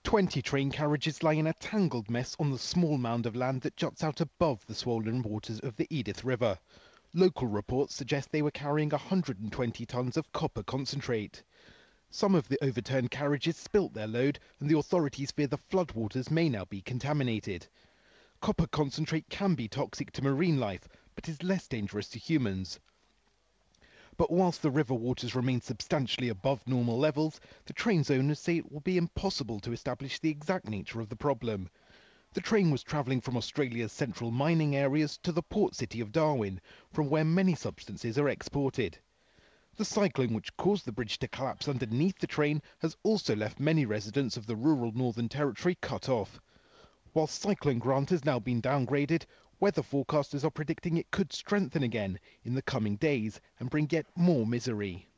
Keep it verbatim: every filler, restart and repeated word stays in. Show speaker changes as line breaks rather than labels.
twenty train carriages lie in a tangled mess on the small mound of land that juts out above the swollen waters of the Edith River. Local reports suggest they were carrying one hundred twenty tonnes of copper concentrate. Some of the overturned carriages spilt their load, and the authorities fear the floodwaters may now be contaminated. Copper concentrate can be toxic to marine life, but is less dangerous to humans. But whilst the river waters remain substantially above normal levels, the train's owners say it will be impossible to establish the exact nature of the problem. The train was travelling from Australia's central mining areas to the port city of Darwin, from where many substances are exported. The cyclone which caused the bridge to collapse underneath the train has also left many residents of the rural Northern Territory cut off. While Cyclone Grant has now been downgraded, weather forecasters are predicting it could strengthen again in the coming days and bring yet more misery.